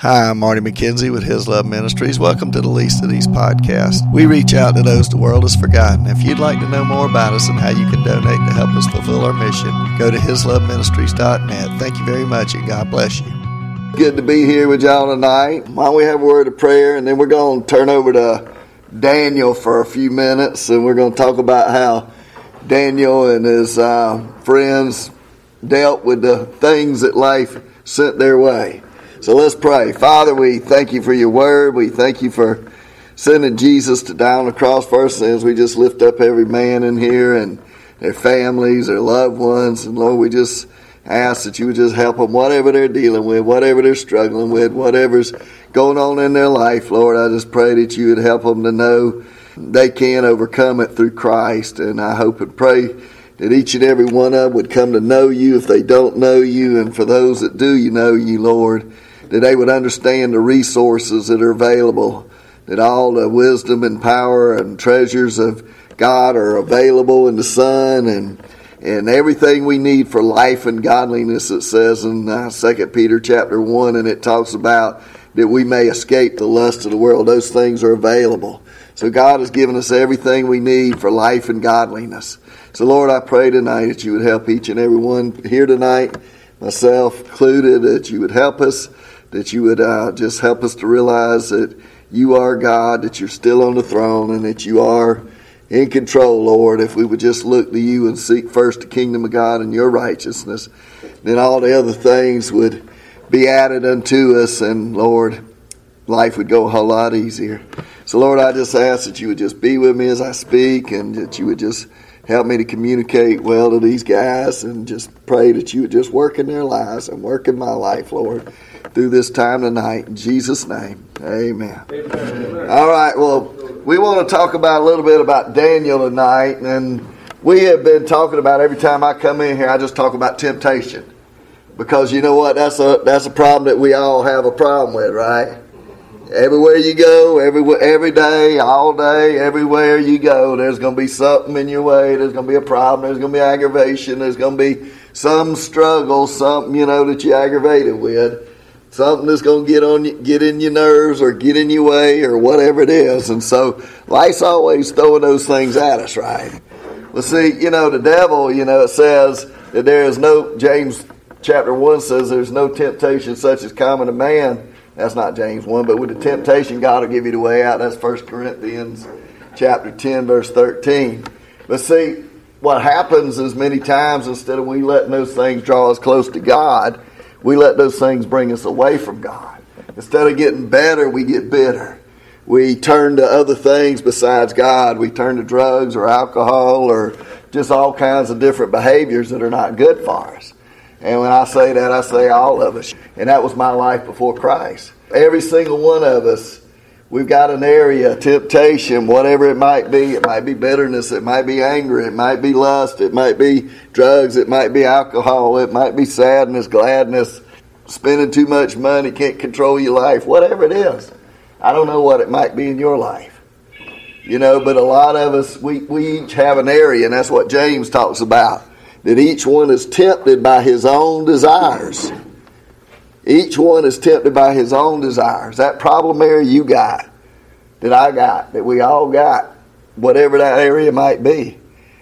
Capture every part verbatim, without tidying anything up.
Hi, I'm Marty McKenzie with His Love Ministries. Welcome to the Least of These podcasts. We reach out to those the world has forgotten. If you'd like to know more about us and how you can donate to help us fulfill our mission, go to his love ministries dot net. Thank you very much, and God bless you. Good to be here with y'all tonight. Why don't we have a word of prayer, and then we're going to turn over to Daniel for a few minutes, and we're going to talk about how Daniel and his uh, friends dealt with the things that life sent their way. So let's pray. Father, we thank you for your word. We thank you for sending Jesus to die on the cross for our sins. We just lift up every man in here and their families, their loved ones. And Lord, we just ask that you would just help them, whatever they're dealing with, whatever they're struggling with, whatever's going on in their life. Lord, I just pray that you would help them to know they can overcome it through Christ. And I hope and pray that each and every one of them would come to know you if they don't know you. And for those that do you know you, Lord, that they would understand the resources that are available, that all the wisdom and power and treasures of God are available in the Son, and and everything we need for life and godliness, it says in uh, Second Peter chapter one, and it talks about that we may escape the lust of the world. Those things are available. So God has given us everything we need for life and godliness. So Lord, I pray tonight that you would help each and every one here tonight, myself included, that you would help us, that you would uh, just help us to realize that you are God, that you're still on the throne, and that you are in control, Lord. If we would just look to you and seek first the kingdom of God and your righteousness, then all the other things would be added unto us, and Lord, life would go a whole lot easier. So Lord, I just ask that you would just be with me as I speak, and that you would just help me to communicate well to these guys, and just pray that you would just work in their lives and work in my life, Lord, through this time tonight. In Jesus' name, amen. Amen. All right, well, we want to talk about a little bit about Daniel tonight, and we have been talking about, every time I come in here, I just talk about temptation. Because you know what, that's a that's a problem that we all have a problem with, right? Everywhere you go, everywhere, every day, all day, everywhere you go, there's going to be something in your way. There's going to be a problem. There's going to be aggravation. There's going to be some struggle, something, you know, that you're aggravated with. Something that's going to get on you, get in your nerves or get in your way or whatever it is. And so life's always throwing those things at us, right? Well, see, you know, the devil, you know, it says that there is no, James chapter one says there's no temptation such as common to man. That's not James one, but with the temptation, God will give you the way out. That's First Corinthians chapter ten, verse thirteen. But see, what happens is many times, instead of we letting those things draw us close to God, we let those things bring us away from God. Instead of getting better, we get bitter. We turn to other things besides God. We turn to drugs or alcohol or just all kinds of different behaviors that are not good for us. And when I say that, I say all of us. And that was my life before Christ. Every single one of us, we've got an area, temptation, whatever it might be. It might be bitterness. It might be anger. It might be lust. It might be drugs. It might be alcohol. It might be sadness, gladness, spending too much money, can't control your life, whatever it is. I don't know what it might be in your life. You know, but a lot of us, we, we each have an area, and that's what James talks about. That each one is tempted by his own desires. Each one is tempted by his own desires. That problem area you got, that I got, that we all got, whatever that area might be,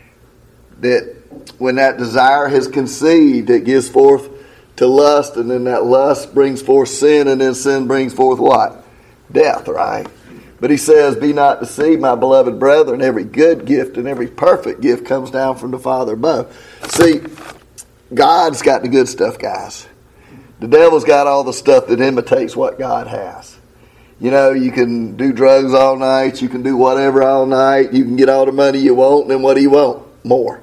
that when that desire has conceived, it gives forth to lust, and then that lust brings forth sin, and then sin brings forth what? Death, right? But he says, be not deceived, my beloved brethren. Every good gift and every perfect gift comes down from the Father above. See, God's got the good stuff, guys. The devil's got all the stuff that imitates what God has. You know, you can do drugs all night. You can do whatever all night. You can get all the money you want. And then what do you want? More.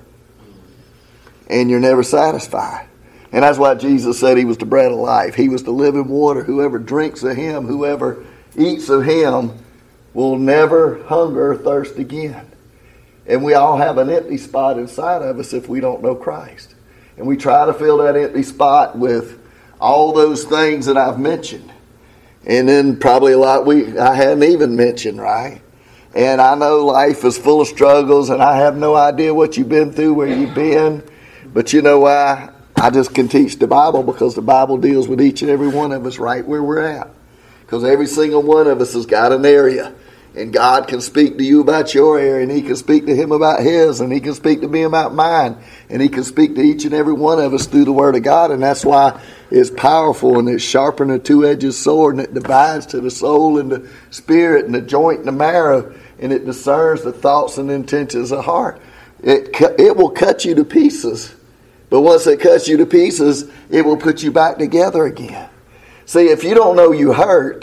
And you're never satisfied. And that's why Jesus said he was the bread of life. He was the living water. Whoever drinks of him, whoever eats of him, will never hunger or thirst again. And we all have an empty spot inside of us if we don't know Christ. And we try to fill that empty spot with all those things that I've mentioned. And then probably a lot we I hadn't even mentioned, right? And I know life is full of struggles, and I have no idea what you've been through, where you've been. But you know why? I just can teach the Bible, because the Bible deals with each and every one of us right where we're at. Because every single one of us has got an area. And God can speak to you about your area, and He can speak to him about his, and He can speak to me about mine. And He can speak to each and every one of us through the Word of God. And that's why it's powerful, and it's sharper than a two-edged sword, and it divides to the soul and the spirit and the joint and the marrow, and it discerns the thoughts and intentions of the heart. It, it will cut you to pieces. But once it cuts you to pieces, it will put you back together again. See, if you don't know you hurt,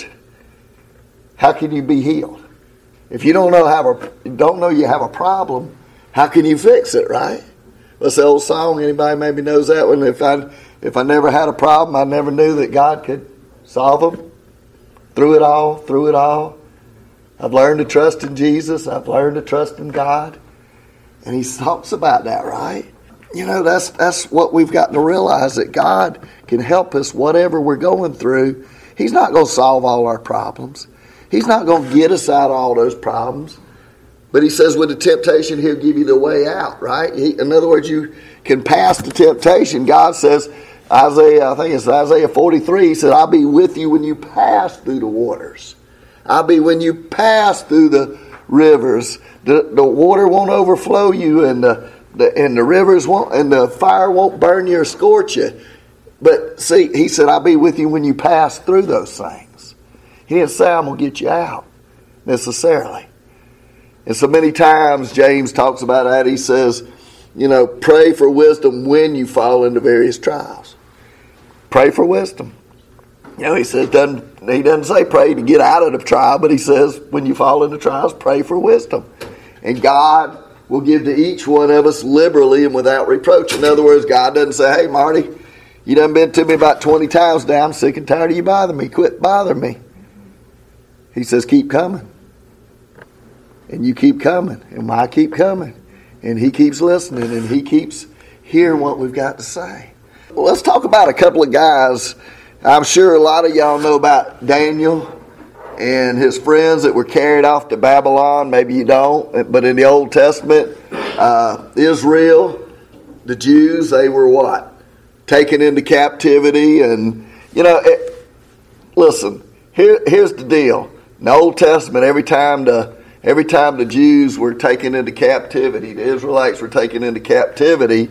how can you be healed? If you don't know how a, don't know you have a problem, how can you fix it, right? What's the old song? Anybody maybe knows that one? If I if I never had a problem, I never knew that God could solve them. Through it all, through it all, I've learned to trust in Jesus. I've learned to trust in God. And He talks about that, right? You know, that's that's what we've got to realize, that God can help us whatever we're going through. He's not going to solve all our problems. He's not going to get us out of all those problems. But He says with the temptation, He'll give you the way out, right? He, in other words, you can pass the temptation. God says, Isaiah, I think it's Isaiah forty-three, He said, I'll be with you when you pass through the waters. I'll be when you pass through the rivers. The, the water won't overflow you, and the, the and the rivers won't, and the fire won't burn you or scorch you. But see, He said, I'll be with you when you pass through those things. He didn't say I'm going to get you out necessarily. And so many times James talks about that. He says, you know, pray for wisdom when you fall into various trials. Pray for wisdom. You know, he says, doesn't, he doesn't say pray to get out of the trial, but he says when you fall into trials, pray for wisdom. And God will give to each one of us liberally and without reproach. In other words, God doesn't say, hey, Marty, you done been to me about twenty times now. I'm sick and tired of you bothering me. Quit bothering me. He says, keep coming. And you keep coming. And I keep coming. And He keeps listening. And He keeps hearing what we've got to say. Well, let's talk about a couple of guys. I'm sure a lot of y'all know about Daniel and his friends that were carried off to Babylon. Maybe you don't. But in the Old Testament, uh, Israel, the Jews, they were what? Taken into captivity. And, you know, it, listen, here, here's the deal. In the Old Testament, every time the every time the Jews were taken into captivity, the Israelites were taken into captivity,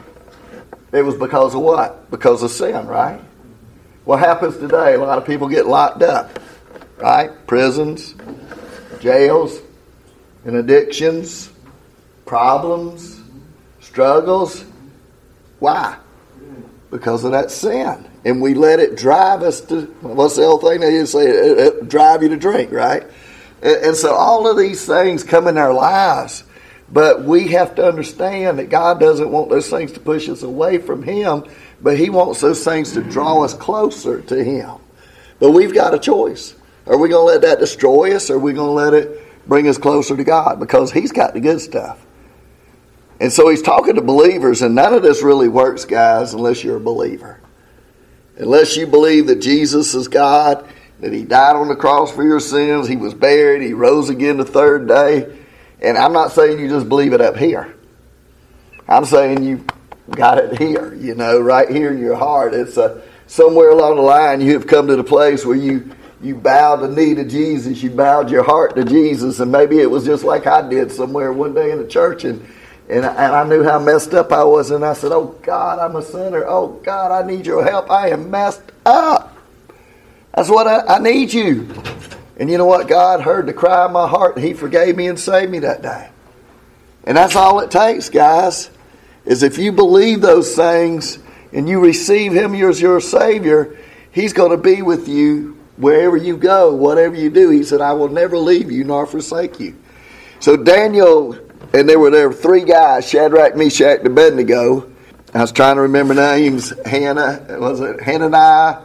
it was because of what? Because of sin, right? What happens today? A lot of people get locked up, right? Prisons, jails, and addictions, problems, struggles. Why? Because of that sin. And we let it drive us to, what's the old thing they used to say? It, it drive you to drink, right? And, and so all of these things come in our lives. But we have to understand that God doesn't want those things to push us away from Him, but He wants those things to draw us closer to Him. But we've got a choice. Are we going to let that destroy us, or are we going to let it bring us closer to God? Because He's got the good stuff. And so He's talking to believers, and none of this really works, guys, unless you're a believer. Unless you believe that Jesus is God, that He died on the cross for your sins, He was buried, He rose again the third day. And I'm not saying you just believe it up here. I'm saying you got it here, you know, right here in your heart. It's a, somewhere along the line you have come to the place where you, you bowed the knee to Jesus, you bowed your heart to Jesus, and maybe it was just like I did somewhere one day in the church, and And I, and I knew how messed up I was, and I said, oh, God, I'm a sinner. Oh, God, I need your help. I am messed up. That's what I, I need you. And you know what? God heard the cry of my heart, and He forgave me and saved me that day. And that's all it takes, guys, is if you believe those things and you receive Him as your Savior, He's going to be with you wherever you go, whatever you do. He said, I will never leave you nor forsake you. So Daniel... And there were there were three guys, Shadrach, Meshach, and Abednego. I was trying to remember names. Hannah, was it Hananiah,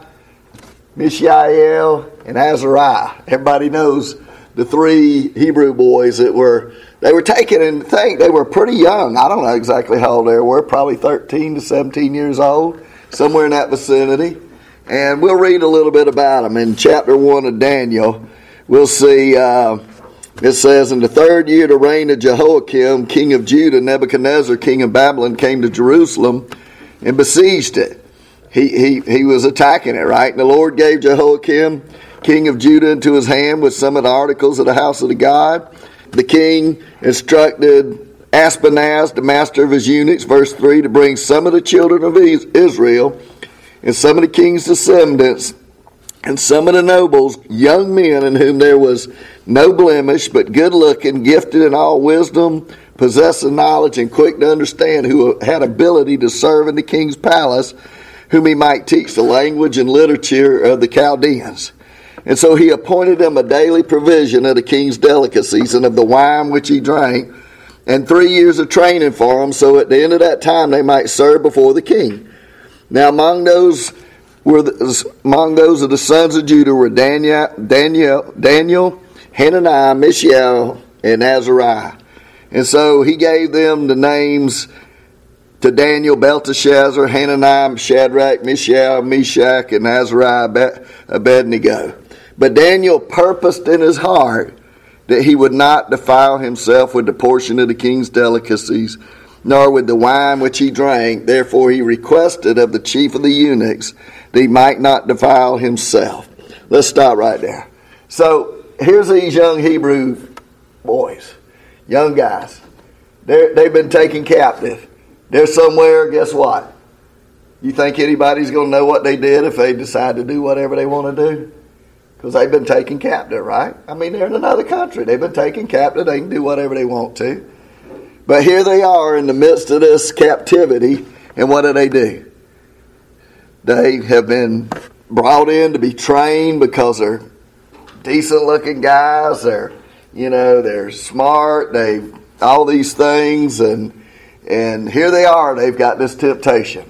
Mishael, and Azariah. Everybody knows the three Hebrew boys that were, they were taken, and think they were pretty young. I don't know exactly how old they were, probably thirteen to seventeen years old, somewhere in that vicinity. And we'll read a little bit about them. In chapter one of Daniel, we'll see... Uh, It says, in the third year to reign of Jehoiakim, king of Judah, Nebuchadnezzar, king of Babylon, came to Jerusalem and besieged it. He, he, he was attacking it, right? And the Lord gave Jehoiakim, king of Judah, into his hand with some of the articles of the house of the God. The king instructed Ashpenaz, the master of his eunuchs, verse three, to bring some of the children of Israel and some of the king's descendants and some of the nobles, young men in whom there was no blemish, but good looking, gifted in all wisdom, possessing knowledge, and quick to understand, who had ability to serve in the king's palace, whom he might teach the language and literature of the Chaldeans. And so he appointed them a daily provision of the king's delicacies and of the wine which he drank, and three years of training for them, so at the end of that time they might serve before the king. Now among those were the, among those of the sons of Judah were Daniel, Daniel, Daniel, Hananiah, Mishael, and Azariah. And so he gave them the names to Daniel, Belteshazzar, Hananiah, Shadrach, Mishael, Meshach, and Azariah, Abednego. But Daniel purposed in his heart that he would not defile himself with the portion of the king's delicacies, nor with the wine which he drank. Therefore he requested of the chief of the eunuchs that he might not defile himself. Let's stop right there. So here's these young Hebrew boys, young guys. They're, they've been taken captive. They're somewhere, guess what? You think anybody's going to know what they did if they decide to do whatever they want to do? Because they've been taken captive, right? I mean, they're in another country. They've been taken captive. They can do whatever they want to. But here they are in the midst of this captivity, and what do they do? They have been brought in to be trained because they're decent-looking guys. They're, you know, they're smart. They all these things, and and here they are. They've got this temptation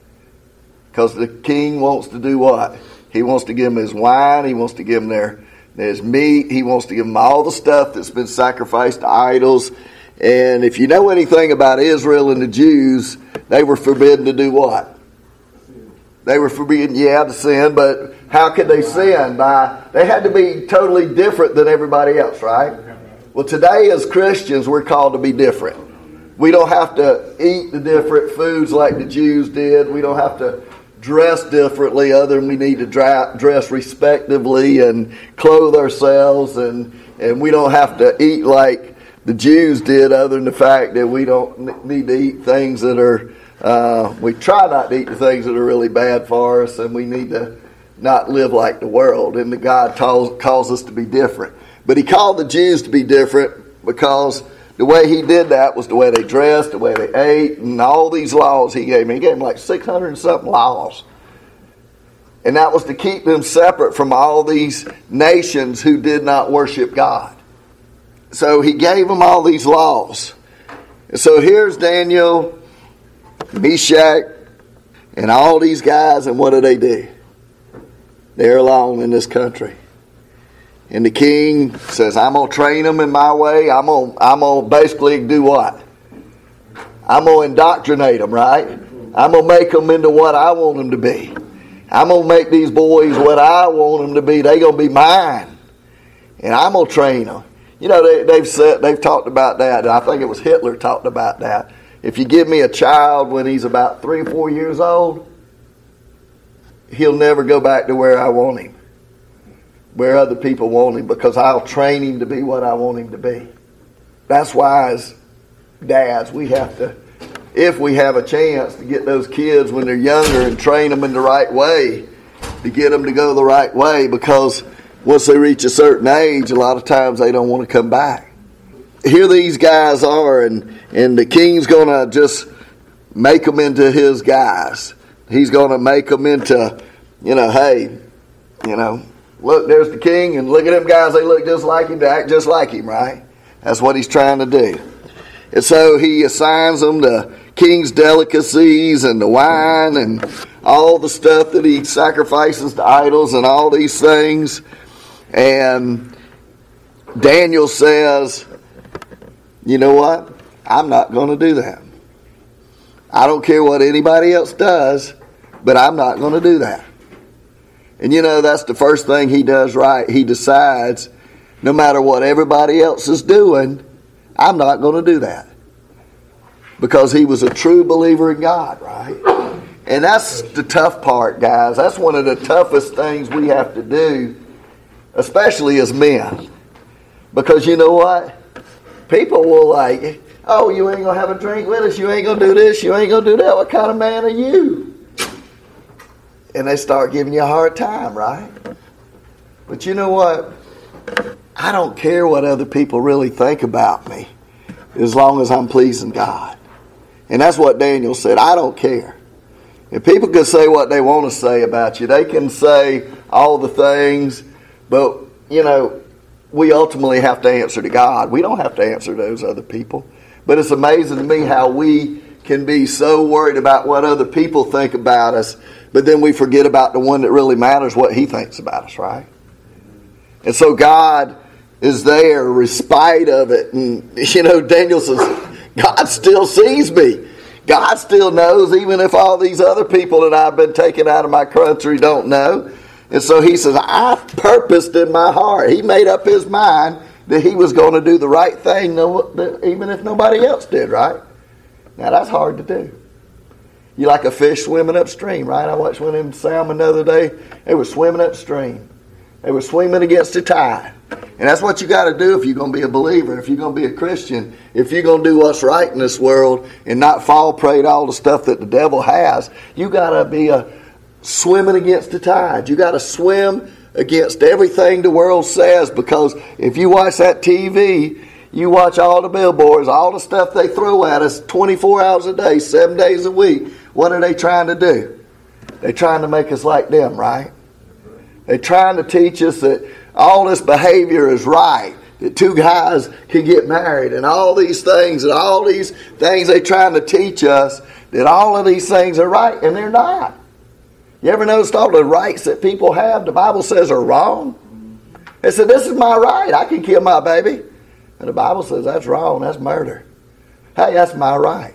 because the king wants to do what? He wants to give them his wine. He wants to give them their, his meat. He wants to give them all the stuff that's been sacrificed to idols. And if you know anything about Israel and the Jews, they were forbidden to do what? They were forbidden, yeah, to sin. But how could they sin? By they had to be totally different than everybody else, right? Well, today as Christians, we're called to be different. We don't have to eat the different foods like the Jews did. We don't have to dress differently, other than we need to dra- dress respectively and clothe ourselves, and and we don't have to eat like the Jews did, other than the fact that we don't need to eat things that are uh, we try not to eat the things that are really bad for us, and we need to not live like the world, and the God calls, calls us to be different. But he called the Jews to be different because the way he did that was the way they dressed, the way they ate, and all these laws he gave me. He gave them like six hundred and something laws. And that was to keep them separate from all these nations who did not worship God. So he gave them all these laws. And so here's Daniel, Meshach, and all these guys, and what do they do? They're alone in this country. And the king says, I'm going to train them in my way. I'm going to, I'm going to basically do what? I'm going to indoctrinate them, right? I'm going to make them into what I want them to be. I'm going to make these boys what I want them to be. They're going to be mine. And I'm going to train them. You know, they, they've said, they've talked about that. I think it was Hitler talked about that. If you give me a child when he's about three or four years old, he'll never go back to where I want him, where other people want him, because I'll train him to be what I want him to be. That's why as dads, we have to, if we have a chance to get those kids when they're younger and train them in the right way, to get them to go the right way, because once they reach a certain age, a lot of times they don't want to come back. Here these guys are, and, and the king's going to just make them into his guys. He's going to make them into, you know, hey, you know, look, there's the king, and look at them guys. They look just like him, they act just like him, right? That's what he's trying to do. And so he assigns them the king's delicacies and the wine and all the stuff that he sacrifices to idols and all these things. And Daniel says, you know what? I'm not going to do that. I don't care what anybody else does, but I'm not going to do that. And you know, that's the first thing he does right. He decides, no matter what everybody else is doing, I'm not going to do that. Because he was a true believer in God, right? And that's the tough part, guys. That's one of the toughest things we have to do, especially as men. Because you know what? People will like, oh, you ain't going to have a drink with us, you ain't going to do this, you ain't going to do that. What kind of man are you? And they start giving you a hard time, right? But you know what? I don't care what other people really think about me as long as I'm pleasing God. And that's what Daniel said. I don't care. If people can say what they want to say about you, they can say all the things, but, you know, we ultimately have to answer to God. We don't have to answer to those other people. But it's amazing to me how we can be so worried about what other people think about us, but then we forget about the one that really matters, what he thinks about us, right? And so God is there in spite of it. And, you know, Daniel says, God still sees me. God still knows, even if all these other people that I've been taken out of my country don't know. And so he says, I purposed in my heart. He made up his mind that he was going to do the right thing, even if nobody else did, right? Now, that's hard to do. You like a fish swimming upstream, right? I watched one of them salmon the other day. They were swimming upstream. They were swimming against the tide. And that's what you got to do if you're going to be a believer, if you're going to be a Christian, if you're going to do what's right in this world and not fall prey to all the stuff that the devil has. You got to be a swimming against the tide. You got to swim against everything the world says, because if you watch that T V, you watch all the billboards, all the stuff they throw at us twenty-four hours a day, seven days a week. What are they trying to do? They're trying to make us like them, right? They're trying to teach us that all this behavior is right, that two guys can get married, and all these things, and all these things they're trying to teach us, that all of these things are right, and they're not. You ever noticed all the rights that people have, the Bible says are wrong? They said, this is my right, I can kill my baby. And the Bible says that's wrong, that's murder. Hey, that's my right.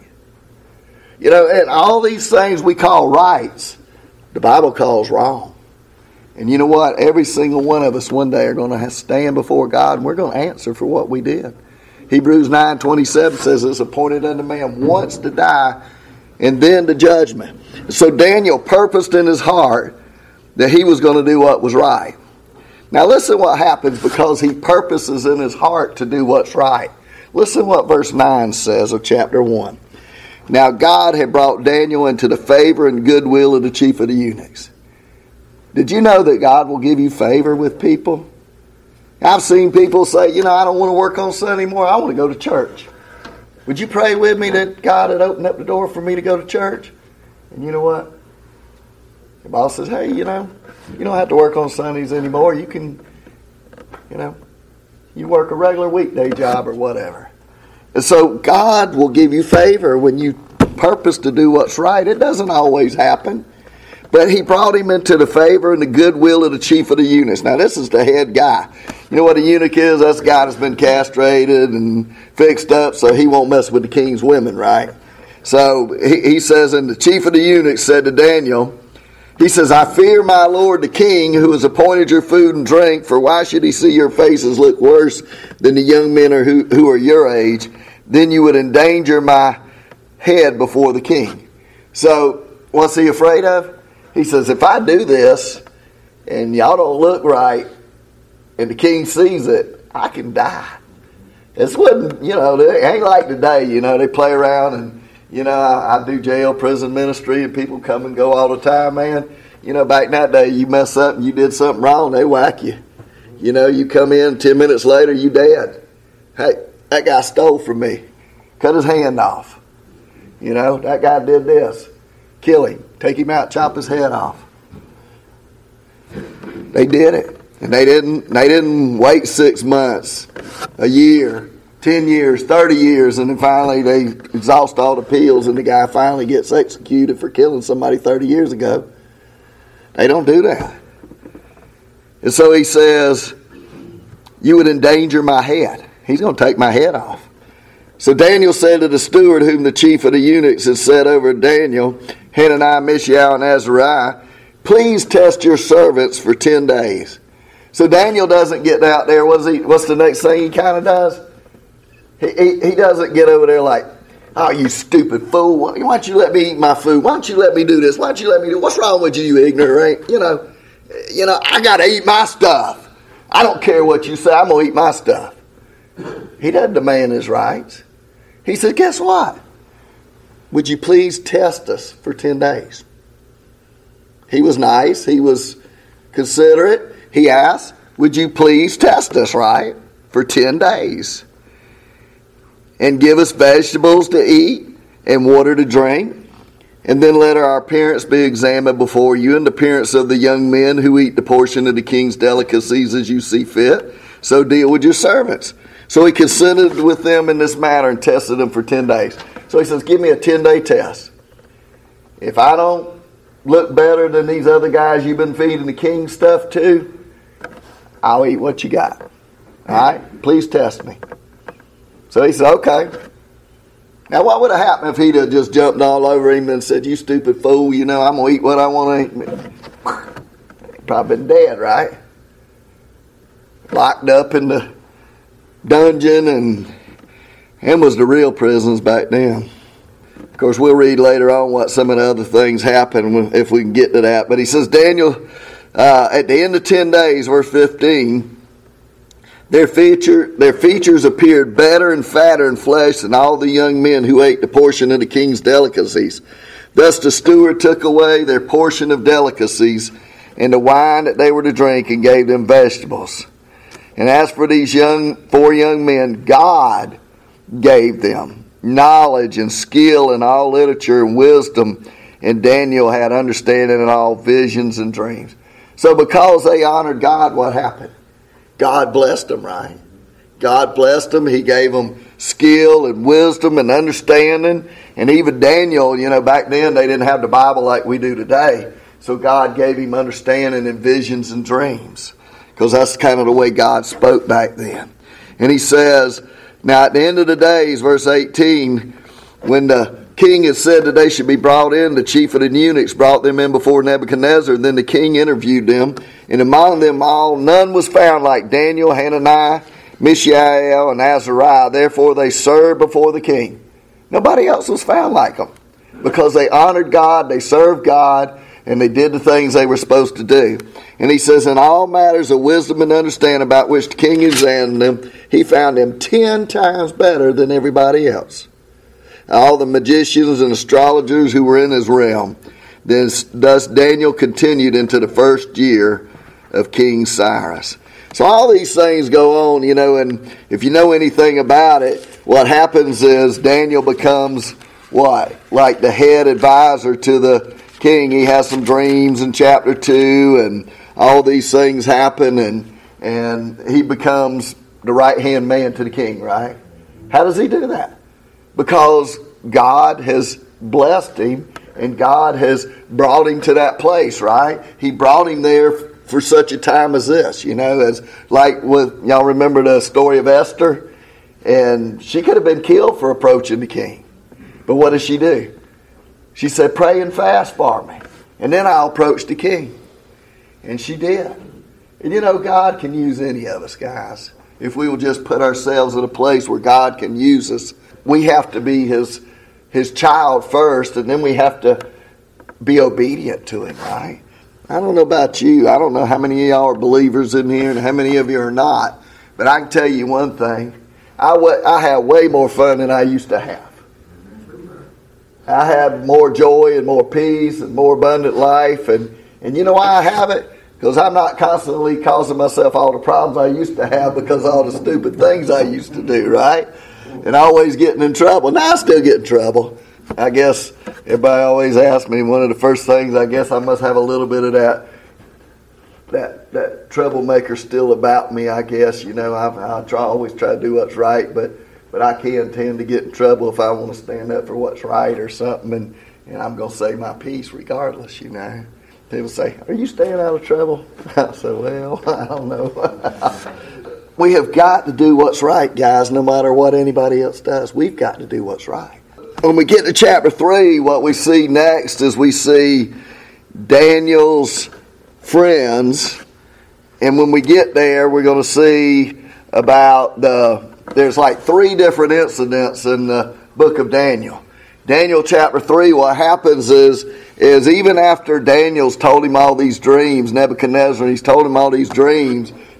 You know, and all these things we call rights, the Bible calls wrong. And you know what? Every single one of us one day are going to have to stand before God, and we're going to answer for what we did. Hebrews nine twenty-seven says it's appointed unto man once to die, and then the judgment. So Daniel purposed in his heart that he was going to do what was right. Now listen what happens because he purposes in his heart to do what's right. Listen what verse nine says of chapter one. Now God had brought Daniel into the favor and goodwill of the chief of the eunuchs. Did you know that God will give you favor with people? I've seen people say, you know, I don't want to work on Sunday anymore. I want to go to church. Would you pray with me that God had opened up the door for me to go to church? And you know what? The boss says, hey, you know, you don't have to work on Sundays anymore. You can, you know, you work a regular weekday job or whatever. And so God will give you favor when you purpose to do what's right. It doesn't always happen. But he brought him into the favor and the goodwill of the chief of the eunuchs. Now, this is the head guy. You know what a eunuch is? That's a guy that's been castrated and fixed up so he won't mess with the king's women, right? So he, he says, and the chief of the eunuchs said to Daniel, he says, I fear my lord the king who has appointed your food and drink, for why should he see your faces look worse than the young men are who, who are your age? Then you would endanger my head before the king. So what's he afraid of? He says, if I do this and y'all don't look right and the king sees it, I can die. This wouldn't, you know, it ain't like today, you know, they play around and, you know, I, I do jail, prison ministry and people come and go all the time, man. You know, back in that day, you mess up and you did something wrong, they whack you. You know, you come in, ten minutes later, you dead. Hey, that guy stole from me. Cut his hand off. You know, that guy did this. Kill him. Take him out, chop his head off. They did it. And they didn't they didn't wait six months, a year, ten years, thirty years, and then finally they exhaust all the appeals and the guy finally gets executed for killing somebody thirty years ago. They don't do that. And so he says, you would endanger my head. He's going to take my head off. So Daniel said to the steward whom the chief of the eunuchs had set over Daniel, Hananiah, Mishael, and Azariah, please test your servants for ten days. So Daniel doesn't get out there. What's, he, what's the next thing he kind of does? He, he, he doesn't get over there like, oh, you stupid fool. Why don't you let me eat my food? Why don't you let me do this? Why don't you let me do What's wrong with you, you ignorant? You know, you know, I got to eat my stuff. I don't care what you say. I'm going to eat my stuff. He doesn't demand his rights. He said, guess what? Would you please test us for ten days? He was nice. He was considerate. He asked, would you please test us, right? For ten days. And give us vegetables to eat and water to drink. And then let our appearance be examined before you, and the appearance of the young men who eat the portion of the king's delicacies as you see fit. So deal with your servants. So he consented with them in this matter and tested them for ten days. So he says, give me a ten-day test. If I don't look better than these other guys you've been feeding the king stuff to, I'll eat what you got. All right? Please test me. So he said, okay. Now, what would have happened if he'd have just jumped all over him and said, you stupid fool, you know, I'm going to eat what I want to eat? Probably been dead, right? Locked up in the dungeon, and them was the real prisons back then. Of course, we'll read later on what some of the other things happen if we can get to that. But he says, Daniel, uh, at the end of ten days, verse fifteen, Their feature, their features appeared better and fatter in flesh than all the young men who ate the portion of the king's delicacies. Thus the steward took away their portion of delicacies and the wine that they were to drink, and gave them vegetables. And as for these young four young men, God gave them knowledge and skill in all literature and wisdom, and Daniel had understanding in all visions and dreams. So because they honored God, what happened? God blessed them, right? God blessed them. He gave them skill and wisdom and understanding. And even Daniel, you know, back then they didn't have the Bible like we do today. So God gave him understanding in visions and dreams, because that's kind of the way God spoke back then. And he says, now at the end of the days, verse eighteen, when the king had said that they should be brought in, the chief of the eunuchs brought them in before Nebuchadnezzar. And then the king interviewed them. And among them all, none was found like Daniel, Hananiah, Mishael, and Azariah. Therefore they served before the king. Nobody else was found like them, because they honored God, they served God, and they did the things they were supposed to do. And he says, in all matters of wisdom and understanding about which the king examined them, he found them ten times better than everybody else. All the magicians and astrologers who were in his realm. Then, thus Daniel continued into the first year of King Cyrus. So all these things go on, you know, and if you know anything about it, what happens is Daniel becomes what? Like the head advisor to the king. He has some dreams in chapter two, and all these things happen, and and he becomes the right-hand man to the king, right? How does he do that? Because God has blessed him, and God has brought him to that place, right? He brought him there for such a time as this, you know, as like with, y'all remember the story of Esther? And she could have been killed for approaching the king. But what does she do? She said, pray and fast for me, and then I'll approach the king. And she did. And you know, God can use any of us, guys. If we will just put ourselves in a place where God can use us. We have to be his his child first, and then we have to be obedient to him, right? I don't know about you. I don't know how many of y'all are believers in here and how many of you are not. But I can tell you one thing. I, w- I have way more fun than I used to have. I have more joy and more peace and more abundant life. And, and you know why I have it? Because I'm not constantly causing myself all the problems I used to have because of all the stupid things I used to do, right? And always getting in trouble. Now I still get in trouble. I guess everybody always asks me, one of the first things, I guess I must have a little bit of that that that troublemaker still about me, I guess. You know, I, I try always try to do what's right, but but I can tend to get in trouble if I want to stand up for what's right or something, and, and I'm going to say my piece regardless, you know. People say, are you staying out of trouble? I say, well, I don't know. We have got to do what's right, guys, no matter what anybody else does. We've got to do what's right. When we get to chapter three, what we see next is we see Daniel's friends. And when we get there, we're going to see about the, there's like three different incidents in the book of Daniel. Daniel chapter three, what happens is, is even after Daniel's told him all these dreams, Nebuchadnezzar, he's told him all these dreams,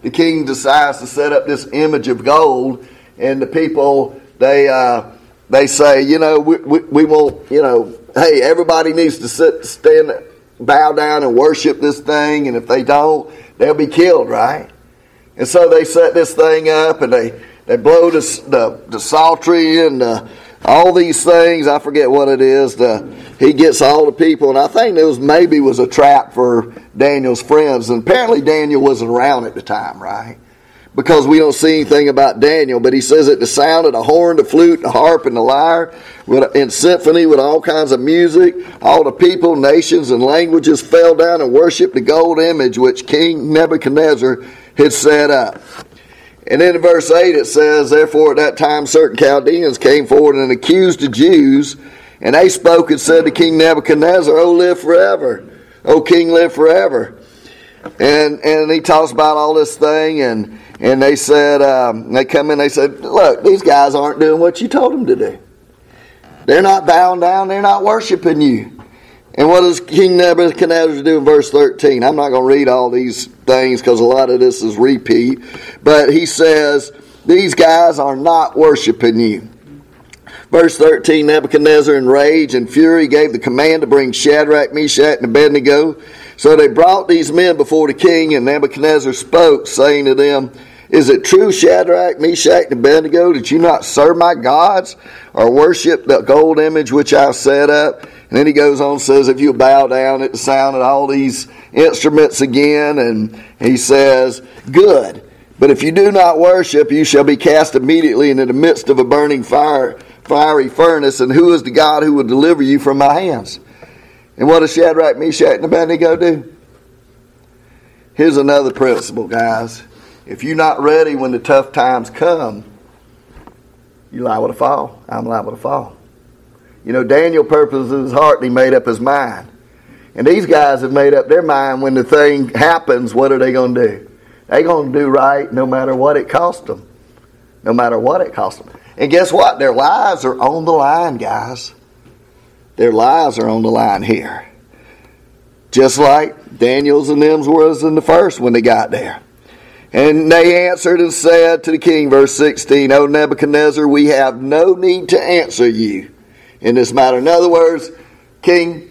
the king decides to set up this image of gold, and the people, they uh, they say, you know, we, we, we won't, you know, hey, everybody needs to sit, stand, bow down and worship this thing, and if they don't, they'll be killed, right? And so they set this thing up, and they, they blow the, the, the psaltery and the, all these things. I forget what it is. The, he gets all the people, and I think it was maybe was a trap for Daniel's friends. And apparently Daniel wasn't around at the time, right? Because we don't see anything about Daniel, but he says that the sound of the horn, the flute, the harp, and the lyre, in symphony with all kinds of music, all the people, nations, and languages fell down and worshipped the gold image which King Nebuchadnezzar had set up. And then in verse eight it says, therefore at that time certain Chaldeans came forward and accused the Jews, and they spoke and said to King Nebuchadnezzar, O live forever, O King, live forever. And and he talks about all this thing, and and they said, um, they come in, they said, look, these guys aren't doing what you told them to do. They're not bowing down, they're not worshiping you. And what does King Nebuchadnezzar do in verse thirteen? I'm not going to read all these things because a lot of this is repeat. But he says, these guys are not worshiping you. Verse thirteen, Nebuchadnezzar in rage and fury gave the command to bring Shadrach, Meshach, and Abednego. So they brought these men before the king, and Nebuchadnezzar spoke, saying to them, is it true, Shadrach, Meshach, and Abednego, that you not serve my gods or worship the gold image which I have set up? And then he goes on and says, if you bow down at the sound of all these instruments again, and he says, good. But if you do not worship, you shall be cast immediately into the midst of a burning fire, fiery furnace. And who is the God who will deliver you from my hands? And what does Shadrach, Meshach, and Abednego do? Here's another principle, guys. If you're not ready when the tough times come, you're liable to fall. I'm liable to fall. You know, Daniel purposed his heart and he made up his mind. And these guys have made up their mind when the thing happens, what are they going to do? They're going to do right no matter what it costs them. No matter what it costs them. And guess what? Their lives are on the line, guys. Their lives are on the line here. Just like Daniel's and them's was in the first when they got there. And they answered and said to the king, verse sixteen, O Nebuchadnezzar, we have no need to answer you in this matter. In other words, king,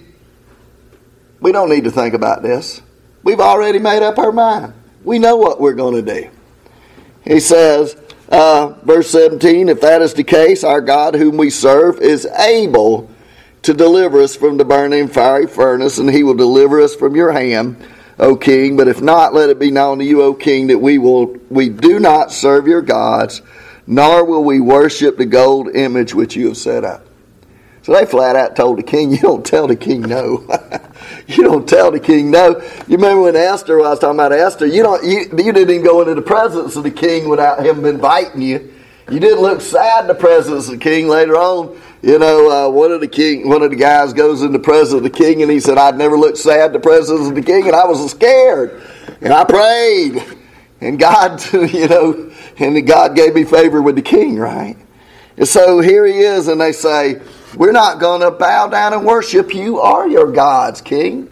we don't need to think about this. We've already made up our mind. We know what we're going to do. He says, uh, verse seventeen, if that is the case, our God whom we serve is able to deliver us from the burning fiery furnace, and he will deliver us from your hand, O king. But if not, let it be known to you, O king, that we will we do not serve your gods, nor will we worship the gold image which you have set up. So they flat out told the king, you don't tell the king no. You don't tell the king no. You remember when Esther, I was talking about Esther, you don't you, you didn't even go into the presence of the king without him inviting you. You didn't look sad in the presence of the king. Later on, you know, uh, one of the king, one of the guys goes in the presence of the king, and he said, "I'd never looked sad in the presence of the king, and I was scared, and I prayed, and God, you know, and God gave me favor with the king, right?" And so here he is, and they say, "We're not going to bow down and worship you or your gods, king.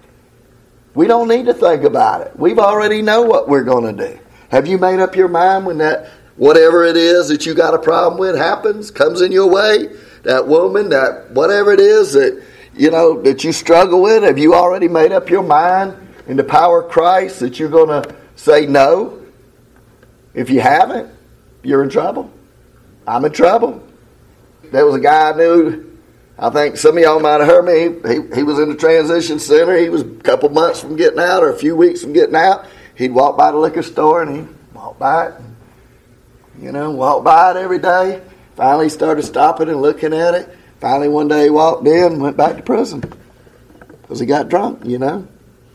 We don't need to think about it. We've already know what we're going to do. Have you made up your mind when that whatever it is that you got a problem with happens, comes in your way, that woman, that whatever it is that, you know, that you struggle with, have you already made up your mind in the power of Christ that you're going to say no? If you haven't, you're in trouble. I'm in trouble." There was a guy I knew, I think some of y'all might have heard me, he, he was in the transition center. He was a couple months from getting out or a few weeks from getting out. He'd walk by the liquor store and he'd walk by it. You know, walk by it every day. Finally he started stopping and looking at it. Finally one day he walked in and went back to prison because he got drunk, you know.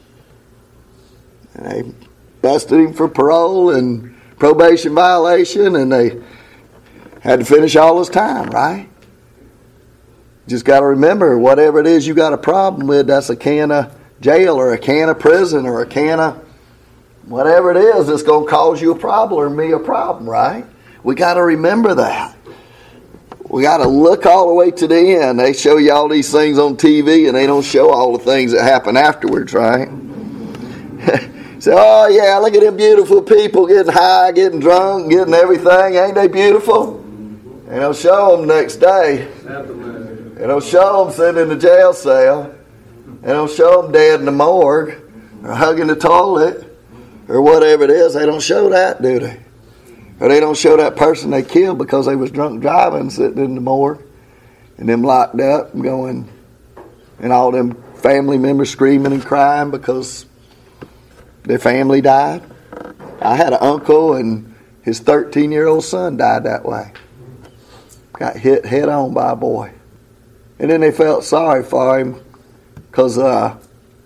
And they busted him for parole and probation violation, and they had to finish all his time, right? Just got to remember, whatever it is you got a problem with, that's a can of jail or a can of prison or a can of whatever it is that's going to cause you a problem or me a problem, right? We got to remember that. We got to look all the way to the end. They show you all these things on T V and they don't show all the things that happen afterwards, right? Say, oh yeah, look at them beautiful people getting high, getting drunk, getting everything. Ain't they beautiful? And they'll show them next day. And they'll show them sitting in the jail cell. And they'll show them dead in the morgue or hugging the toilet or whatever it is. They don't show that, do they? Or they don't show that person they killed because they was drunk driving sitting in the morgue and them locked up and going, and all them family members screaming and crying because their family died. I had an uncle and his thirteen-year-old son died that way. Got hit head on by a boy. And then they felt sorry for him because uh,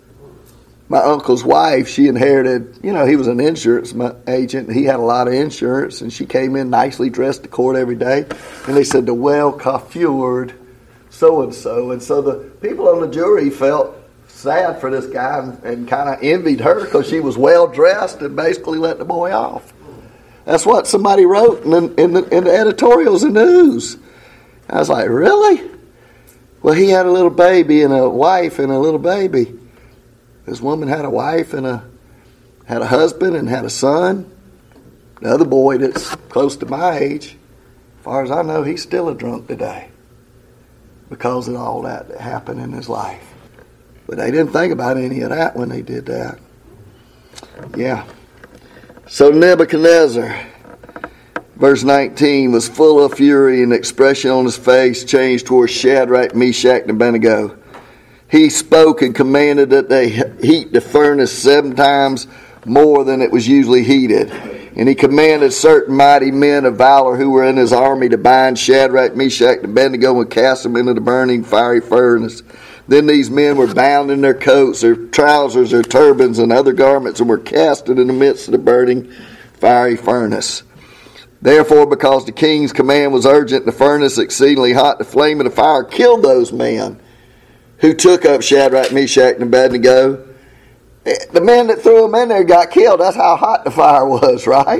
my uncle's wife, she inherited, you know, he was an insurance agent. He had a lot of insurance, and she came in nicely dressed to court every day. And they said, the well-coiffured so-and-so. And so the people on the jury felt sad for this guy and, and kind of envied her because she was well-dressed and basically let the boy off. That's what somebody wrote in the, in the, in the editorials and news. I was like, really? Well, he had a little baby and a wife and a little baby. This woman had a wife and a had a husband and had a son. The other boy that's close to my age, as far as I know, he's still a drunk today because of all that that happened in his life. But they didn't think about any of that when they did that. Yeah. So Nebuchadnezzar, verse nineteen, was full of fury, and the expression on his face changed towards Shadrach, Meshach, and Abednego. He spoke and commanded that they heat the furnace seven times more than it was usually heated. And he commanded certain mighty men of valor who were in his army to bind Shadrach, Meshach, and Abednego and cast them into the burning fiery furnace. Then these men were bound in their coats, their trousers, their turbans, and other garments, and were cast into the midst of the burning fiery furnace. Therefore, because the king's command was urgent, the furnace exceedingly hot, the flame of the fire killed those men who took up Shadrach, Meshach, and Abednego. The men that threw them in there got killed. That's how hot the fire was, right?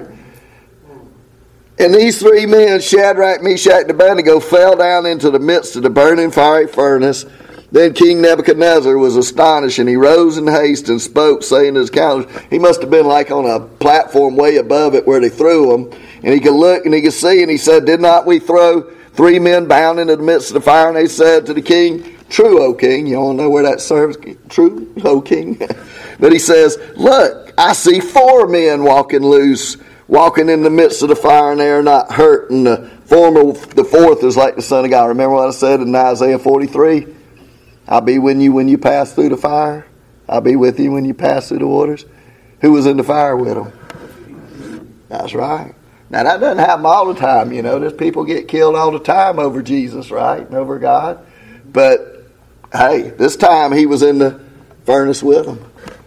And these three men, Shadrach, Meshach, and Abednego, fell down into the midst of the burning fiery furnace. Then King Nebuchadnezzar was astonished, and he rose in haste and spoke, saying to his counselors, he must have been like on a platform way above it where they threw him, and he could look and he could see, and he said, did not we throw three men bound into the midst of the fire? And they said to the king, true, O king. You all know where that serves? True, O king. But he says, look, I see four men walking loose, walking in the midst of the fire, and they are not hurt. And the former, the fourth is like the Son of God. Remember what I said in Isaiah forty-three? I'll be with you when you pass through the fire. I'll be with you when you pass through the waters. Who was in the fire with them? That's right. Now, that doesn't happen all the time, you know. There's people get killed all the time over Jesus, right, and over God. But, hey, this time he was in the furnace with them.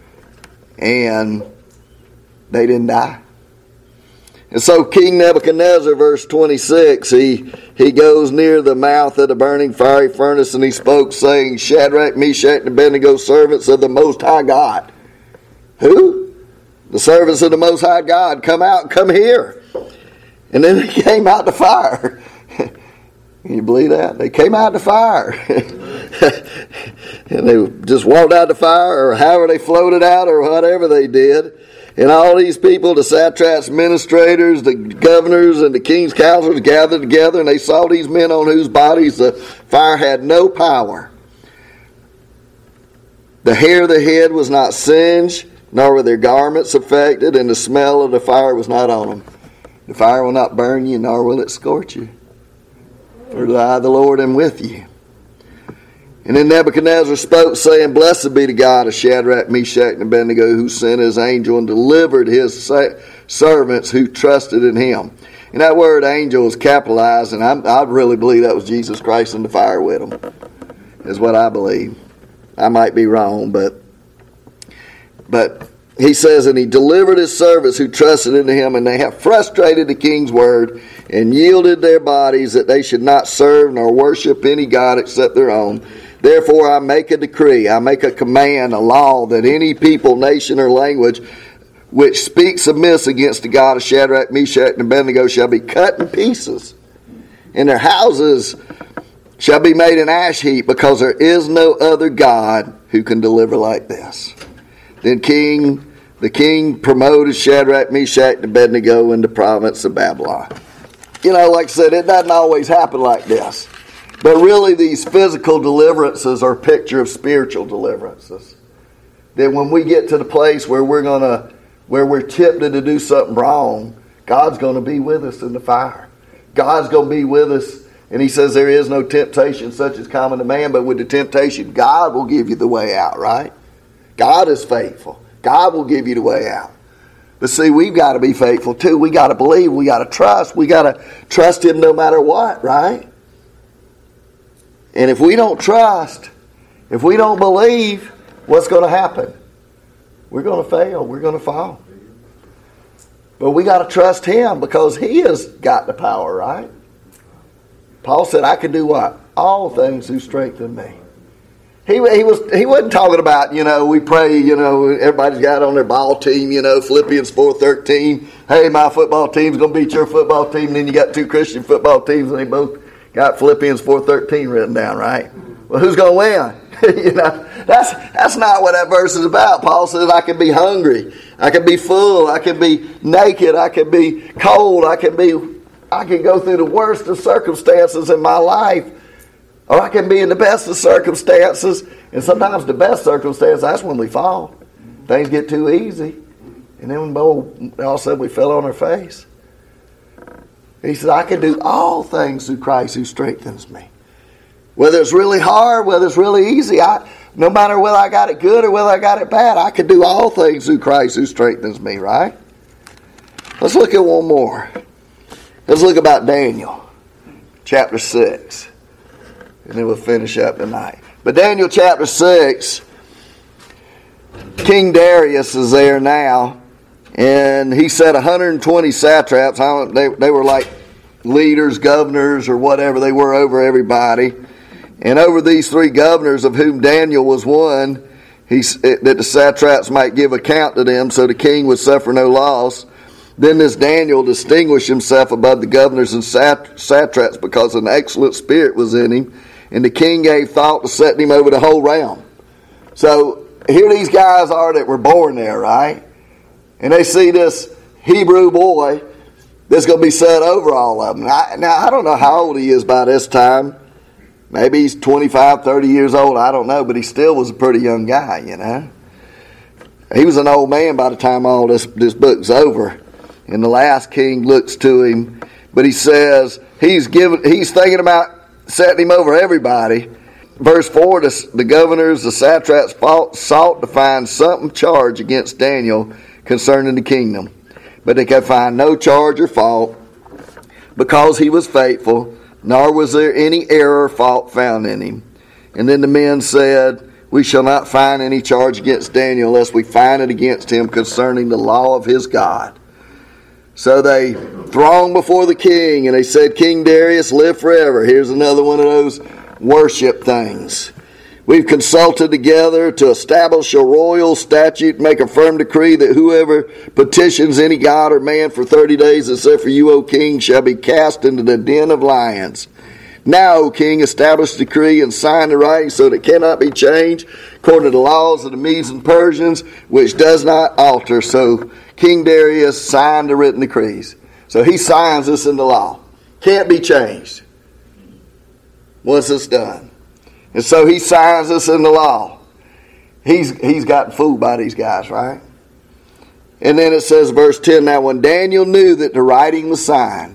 And they didn't die. And so King Nebuchadnezzar, verse twenty-six, he, he goes near the mouth of the burning fiery furnace, and he spoke, saying, Shadrach, Meshach, and Abednego, servants of the Most High God. Who? The servants of the Most High God. Come out, come here. And then they came out the fire. Can you believe that? They came out the fire. And they just walked out the fire, or however they floated out, or whatever they did. And all these people, the satraps, administrators, the governors, and the king's counselors gathered together, and they saw these men on whose bodies the fire had no power. The hair of the head was not singed, nor were their garments affected, and the smell of the fire was not on them. The fire will not burn you, nor will it scorch you. For I, the Lord, am with you. And then Nebuchadnezzar spoke, saying, Blessed be the God of Shadrach, Meshach, and Abednego, who sent his angel and delivered his servants who trusted in him. And that word angel is capitalized, and I, I really believe that was Jesus Christ in the fire with them, is what I believe. I might be wrong, but but he says, and he delivered his servants who trusted in him, and they have frustrated the king's word and yielded their bodies that they should not serve nor worship any god except their own. Therefore I make a decree, I make a command, a law, that any people, nation, or language which speaks amiss against the God of Shadrach, Meshach, and Abednego shall be cut in pieces, and their houses shall be made an ash heap, because there is no other God who can deliver like this. Then King the king promoted Shadrach, Meshach, and Abednego in the province of Babylon. You know, like I said, it doesn't always happen like this. But really, these physical deliverances are a picture of spiritual deliverances. That when we get to the place where we're gonna, where we're tempted to do something wrong, God's going to be with us in the fire. God's going to be with us. And he says there is no temptation such as common to man, but with the temptation, God will give you the way out, right? God is faithful. God will give you the way out. But see, we've got to be faithful too. We got to believe. We got to trust. We got to trust him no matter what, right? And if we don't trust, if we don't believe, what's going to happen? We're going to fail. We're going to fall. But we got to trust him because he has got the power, right? Paul said, I can do what? All things who strengthen me. He, he, was, he wasn't talking about, you know, we pray, you know, everybody's got on their ball team, you know, Philippians four thirteen. Hey, my football team's going to beat your football team. And then you got two Christian football teams and they both got Philippians four thirteen written down, right? Well, who's going to win? you know, that's that's not what that verse is about. Paul says, I can be hungry. I can be full. I can be naked. I can be cold. I can be... I can go through the worst of circumstances in my life, or I can be in the best of circumstances. And sometimes the best circumstance, that's when we fall. Things get too easy. And then all of a sudden we fell on our face. He said, I can do all things through Christ who strengthens me. Whether it's really hard, whether it's really easy, I, no matter whether I got it good or whether I got it bad, I can do all things through Christ who strengthens me, right? Let's look at one more. Let's look about Daniel, chapter six. And then we'll finish up tonight. But Daniel chapter six, King Darius is there now. And he set one hundred twenty satraps. They, they were like leaders, governors, or whatever. They were over everybody. And over these three governors, of whom Daniel was one, he, that the satraps might give account to them, so the king would suffer no loss. Then this Daniel distinguished himself above the governors and satraps because an excellent spirit was in him. And the king gave thought to setting him over the whole realm. So here these guys are that were born there, right? And they see this Hebrew boy that's going to be set over all of them. Now, now, I don't know how old he is by this time. Maybe he's twenty-five, thirty years old. I don't know. But he still was a pretty young guy, you know. He was an old man by the time all this, this book's over. And the last king looks to him. But he says he's given, he's thinking about setting him over everybody. Verse four, the, the governors, the satraps fought, sought to find something charge against Daniel concerning the kingdom. But they could find no charge or fault because he was faithful, nor was there any error or fault found in him. And then the men said, we shall not find any charge against Daniel unless we find it against him concerning the law of his God. So they thronged before the king, and they said, King Darius, live forever. Here's another one of those worship things. We've consulted together to establish a royal statute, make a firm decree that whoever petitions any god or man for thirty days, except for you, O king, shall be cast into the den of lions. Now, O king, establish the decree and sign the writing so that it cannot be changed according to the laws of the Medes and Persians, which does not alter. So King Darius signed the written decrees. So he signs this into law. Can't be changed once it's done. And so he signs this into law. He's he's gotten fooled by these guys, right? And then it says, verse ten, now when Daniel knew that the writing was signed,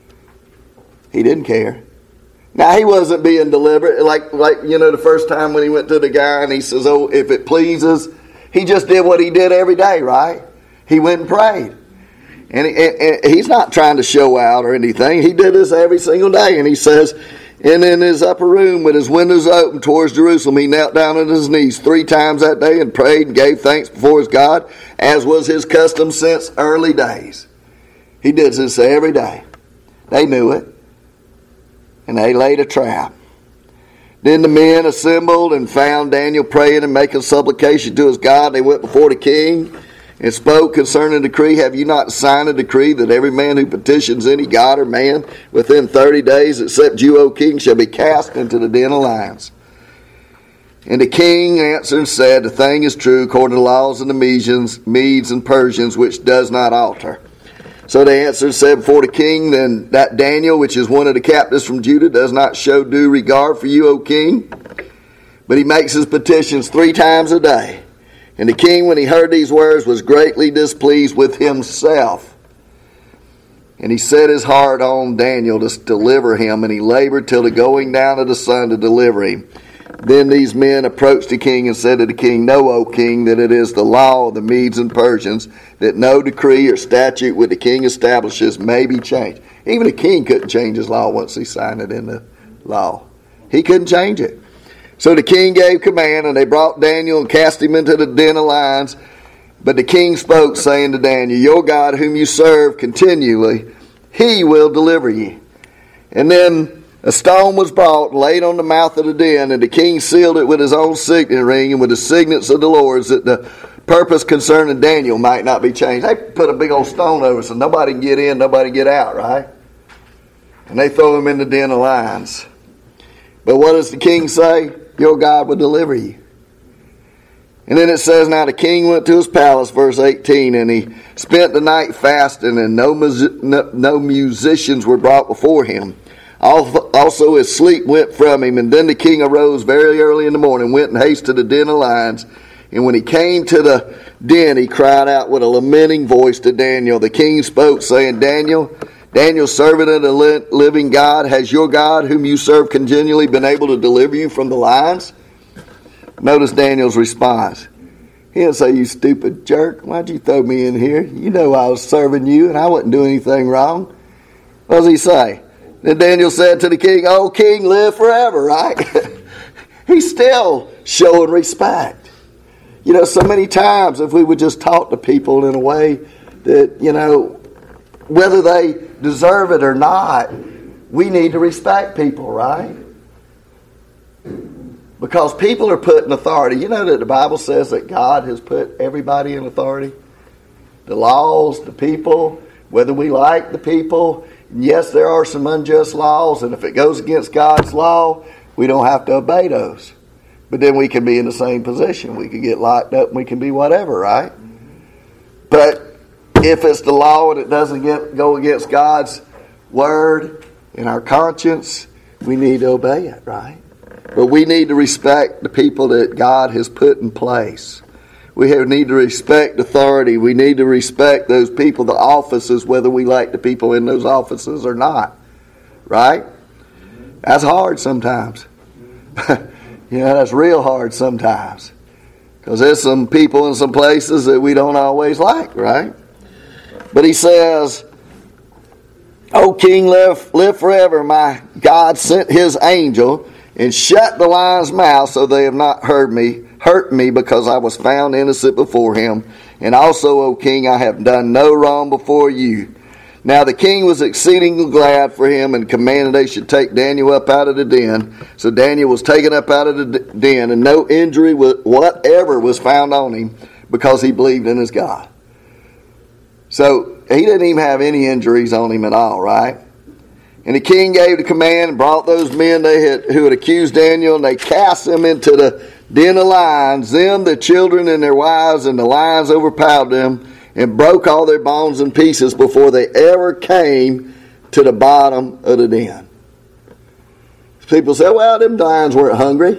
he didn't care. Now, he wasn't being deliberate. Like, like you know, the first time when he went to the guy and he says, oh, if it pleases. He just did what he did every day, right? He went and prayed. And, he, and he's not trying to show out or anything. He did this every single day. And he says, and in his upper room with his windows open towards Jerusalem, he knelt down on his knees three times that day and prayed and gave thanks before his God, as was his custom since early days. He did this every day. They knew it. And they laid a trap. Then the men assembled and found Daniel praying and making supplication to his God. They went before the king and spoke concerning the decree. Have you not signed a decree that every man who petitions any god or man within thirty days, except you, O king, shall be cast into the den of lions? And the king answered and said, the thing is true according to the laws of the Medians, Medes and Persians, which does not alter. So they answered and said before the king, then that Daniel, which is one of the captives from Judah, does not show due regard for you, O king. But he makes his petitions three times a day. And the king, when he heard these words, was greatly displeased with himself. And he set his heart on Daniel to deliver him, and he labored till the going down of the sun to deliver him. Then these men approached the king and said to the king, Know, O king, that it is the law of the Medes and Persians that no decree or statute which the king establishes may be changed. Even the king couldn't change his law once he signed it in the law. He couldn't change it. So the king gave command, and they brought Daniel and cast him into the den of lions. But the king spoke, saying to Daniel, Your God, whom you serve continually, he will deliver you. And then a stone was brought and laid on the mouth of the den, and the king sealed it with his own signet ring and with the signets of the Lords, that the purpose concerning Daniel might not be changed. They put a big old stone over so nobody can get in, nobody can get out, right? And they throw him in the den of lions. But what does the king say? Your God will deliver you. And then it says, Now the king went to his palace, verse eighteen, and he spent the night fasting, and no, no, no musicians were brought before him. Also his sleep went from him. And then the king arose very early in the morning, went in haste to the den of lions. And when he came to the den, he cried out with a lamenting voice to Daniel. The king spoke, saying, Daniel, Daniel, servant of the living God, has your God, whom you serve continually, been able to deliver you from the lions? Notice Daniel's response. He didn't say, You stupid jerk, why'd you throw me in here? You know I was serving you and I wouldn't do anything wrong. What does he say? Then Daniel said to the king, Oh, king, live forever, right? He's still showing respect. You know, so many times if we would just talk to people in a way that, you know, whether they deserve it or not, we need to respect people, right? Because people are put in authority. You know that the Bible says that God has put everybody in authority? The laws, the people, whether we like the people. Yes, there are some unjust laws, and if it goes against God's law, we don't have to obey those. But then we can be in the same position. We can get locked up and we can be whatever, right? But if it's the law and it doesn't get, go against God's word and our conscience, we need to obey it, right? But we need to respect the people that God has put in place. We have, need to respect authority. We need to respect those people, the offices, whether we like the people in those offices or not. Right? That's hard sometimes. You know, that's real hard sometimes. Because there's some people in some places that we don't always like, right? But he says, O king, live, live forever. My God sent his angel and shut the lion's mouth, so they have not heard me, hurt me, because I was found innocent before him. And also, O king, I have done no wrong before you. Now the king was exceedingly glad for him, and commanded they should take Daniel up out of the den. So Daniel was taken up out of the den, and no injury whatever was found on him, because he believed in his God. So he didn't even have any injuries on him at all, right? And the king gave the command and brought those men they had, who had accused Daniel, and they cast them into the den of lions, them, their children, and their wives, and the lions overpowered them and broke all their bones in pieces before they ever came to the bottom of the den. People say, well, them lions weren't hungry.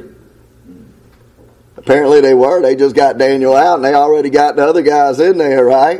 Apparently they were. They just got Daniel out, and they already got the other guys in there, right?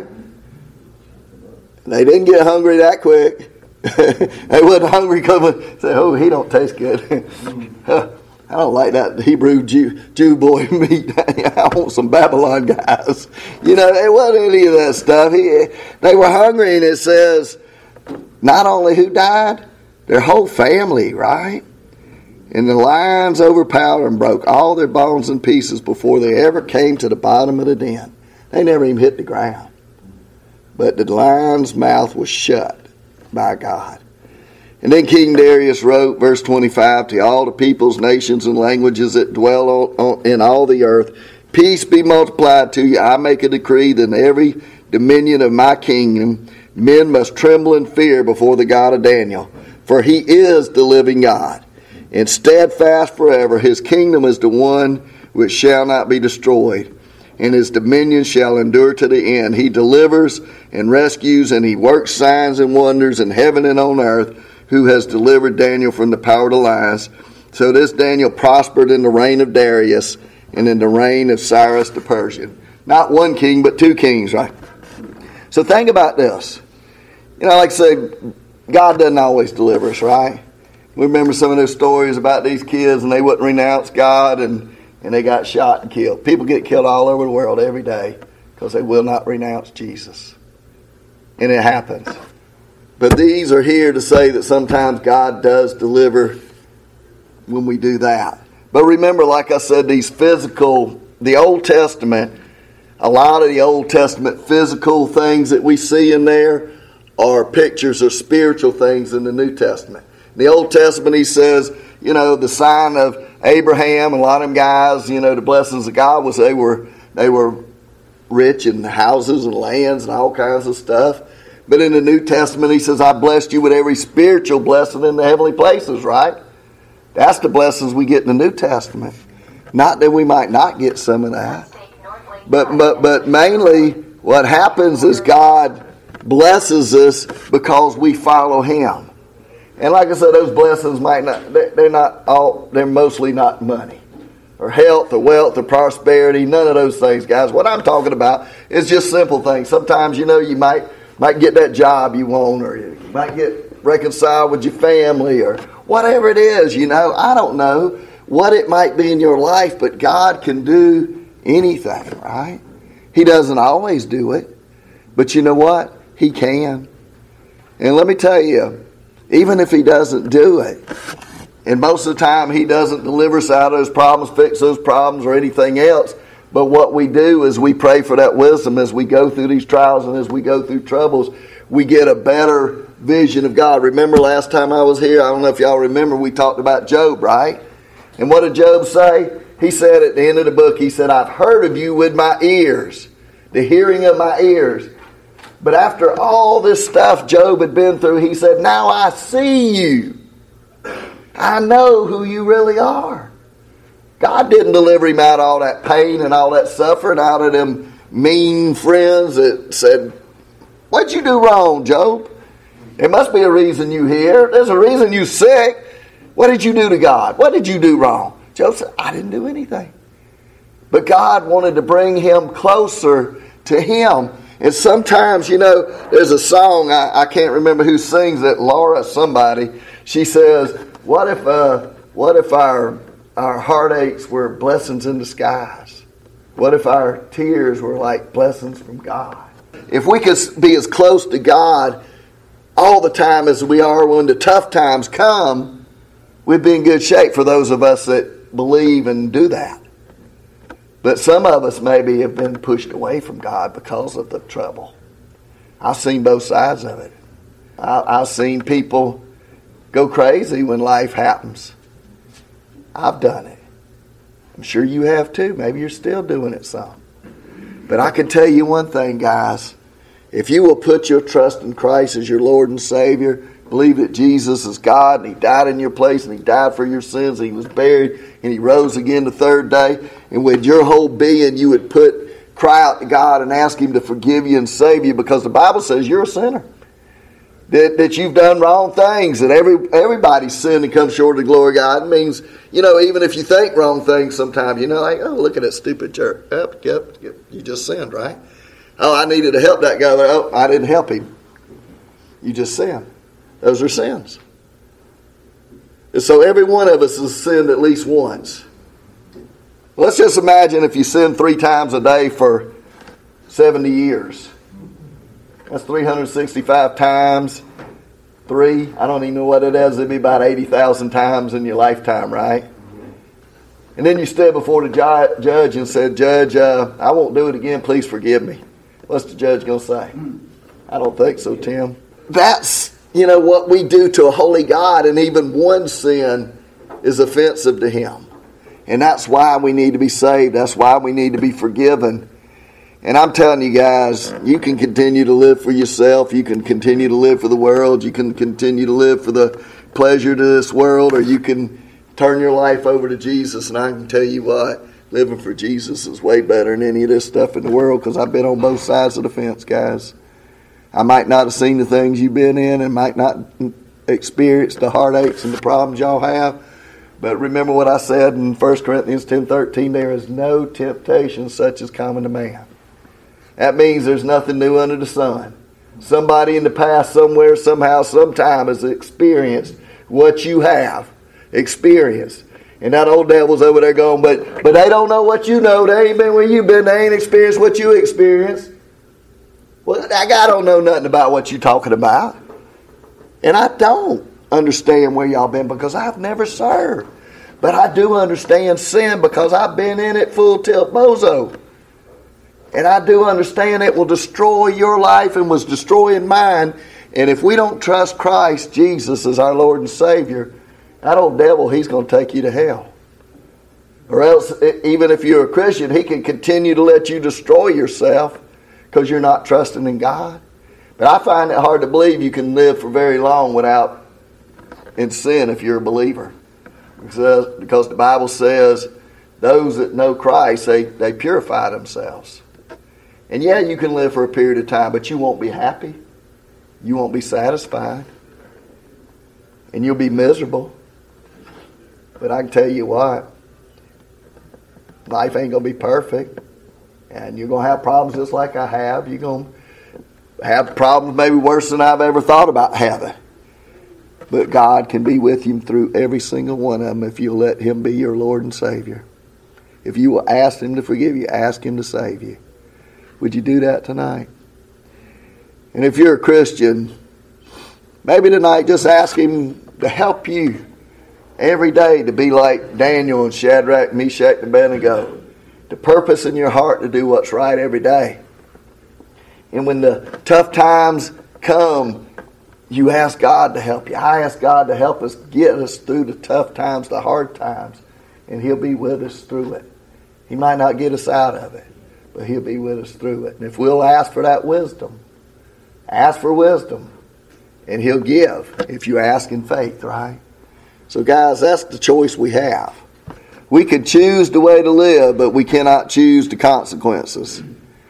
They didn't get hungry that quick. They wasn't hungry because they say, oh, he don't taste good. I don't like that Hebrew Jew, Jew boy meat. I want some Babylon guys. You know, it wasn't any of that stuff. He, they were hungry, and it says, not only who died, their whole family, right? And the lions overpowered and broke all their bones in pieces before they ever came to the bottom of the den. They never even hit the ground. But the lion's mouth was shut by God. And then King Darius wrote, verse twenty-five, to all the peoples, nations, and languages that dwell on, on, in all the earth, peace be multiplied to you. I make a decree that in every dominion of my kingdom, men must tremble and fear before the God of Daniel. For he is the living God, and steadfast forever. His kingdom is the one which shall not be destroyed, and his dominion shall endure to the end. He delivers and rescues, and he works signs and wonders in heaven and on earth, who has delivered Daniel from the power of the lions. So this Daniel prospered in the reign of Darius and in the reign of Cyrus the Persian. Not one king, but two kings, right? So think about this. You know, like I say, God doesn't always deliver us, right? We remember some of those stories about these kids, and they wouldn't renounce God, and, and they got shot and killed. People get killed all over the world every day because they will not renounce Jesus. And it happens. But these are here to say that sometimes God does deliver when we do that. But remember, like I said, these physical, the Old Testament, a lot of the Old Testament physical things that we see in there are pictures of spiritual things in the New Testament. In the Old Testament, he says, you know, the sign of Abraham and a lot of them guys, you know, the blessings of God was they were they were rich in houses and lands and all kinds of stuff. But in the New Testament, he says, I blessed you with every spiritual blessing in the heavenly places, right? That's the blessings we get in the New Testament. Not that we might not get some of that. But but but mainly what happens is God blesses us because we follow him. And like I said, those blessings might not, they're not all, they're mostly not money or health or wealth or prosperity. None of those things, guys. What I'm talking about is just simple things. Sometimes, you know, you might might get that job you want, or you might get reconciled with your family, or whatever it is, you know. I don't know what it might be in your life, but God can do anything, right? He doesn't always do it, but you know what? He can. And let me tell you, even if he doesn't do it, and most of the time he doesn't deliver us out of those problems, fix those problems, or anything else, but what we do is we pray for that wisdom as we go through these trials and as we go through troubles. We get a better vision of God. Remember last time I was here, I don't know if y'all remember, we talked about Job, right? And what did Job say? He said at the end of the book, he said, I've heard of you with my ears, the hearing of my ears. But after all this stuff Job had been through, he said, now I see you. I know who you really are. God didn't deliver him out of all that pain and all that suffering, out of them mean friends that said, what'd you do wrong, Job? There must be a reason you here. There's a reason you sick. What did you do to God? What did you do wrong? Job said, I didn't do anything. But God wanted to bring him closer to him. And sometimes, you know, there's a song, I, I can't remember who sings it, Laura somebody. She says, what if uh, what if our our heartaches were blessings in disguise? What if our tears were like blessings from God? If we could be as close to God all the time as we are when the tough times come, we'd be in good shape for those of us that believe and do that. But some of us maybe have been pushed away from God because of the trouble. I've seen both sides of it. I, I've seen people go crazy when life happens. I've done it. I'm sure you have too. Maybe you're still doing it some. But I can tell you one thing, guys. If you will put your trust in Christ as your Lord and Savior, believe that Jesus is God and he died in your place and he died for your sins and he was buried and he rose again the third day, and with your whole being you would put cry out to God and ask him to forgive you and save you, because the Bible says you're a sinner. That, that you've done wrong things, that every everybody's sinned and come short of the glory of God. It means, you know, even if you think wrong things sometimes, you know, like, oh, look at that stupid jerk. Yep, yep, yep, you just sinned, right? Oh, I needed to help that guy. Oh, I didn't help him. You just sinned. Those are sins. And so every one of us has sinned at least once. Let's just imagine if you sin three times a day for seventy years. That's three hundred sixty-five times three. I don't even know what it is. It'd be about eighty thousand times in your lifetime, right? And then you stood before the ju- judge and said, Judge, uh, I won't do it again. Please forgive me. What's the judge going to say? I don't think so, Tim. That's, you know, what we do to a holy God, and even one sin is offensive to him. And that's why we need to be saved. That's why we need to be forgiven. And I'm telling you guys, you can continue to live for yourself. You can continue to live for the world. You can continue to live for the pleasure to this world, or you can turn your life over to Jesus. And I can tell you what, Living for Jesus is way better than any of this stuff in the world, because I've been on both sides of the fence, guys. I might not have seen the things you've been in and might not experience the heartaches and the problems y'all have. But remember what I said in First Corinthians ten thirteen, there is no temptation such as common to man. That means there's nothing new under the sun. Somebody in the past, somewhere, somehow, sometime has experienced what you have experienced. And that old devil's over there going, but but they don't know what you know. They ain't been where you've been. They ain't experienced what you experienced. Well, that guy don't know nothing about what you're talking about. And I don't understand where y'all been because I've never served. But I do understand sin because I've been in it full tilt bozo. And I do understand it will destroy your life and was destroying mine. And if we don't trust Christ Jesus as our Lord and Savior, that old devil, he's going to take you to hell. Or else, even if you're a Christian, he can continue to let you destroy yourself because you're not trusting in God. But I find it hard to believe you can live for very long without in sin if you're a believer. Because, because the Bible says those that know Christ, they, they purify themselves. And yeah, you can live for a period of time, but you won't be happy. You won't be satisfied. And you'll be miserable. But I can tell you what, life ain't going to be perfect. And you're going to have problems just like I have. You're going to have problems maybe worse than I've ever thought about having. But God can be with you through every single one of them if you'll let Him be your Lord and Savior. If you will ask Him to forgive you, ask Him to save you. Would you do that tonight? And if you're a Christian, maybe tonight just ask Him to help you every day to be like Daniel and Shadrach, Meshach, and Abednego. To purpose in your heart to do what's right every day. And when the tough times come, you ask God to help you. I ask God to help us get us through the tough times, the hard times. And He'll be with us through it. He might not get us out of it, but He'll be with us through it. And if we'll ask for that wisdom, ask for wisdom, and He'll give if you ask in faith, right? So guys, that's the choice we have. We can choose the way to live, but we cannot choose the consequences.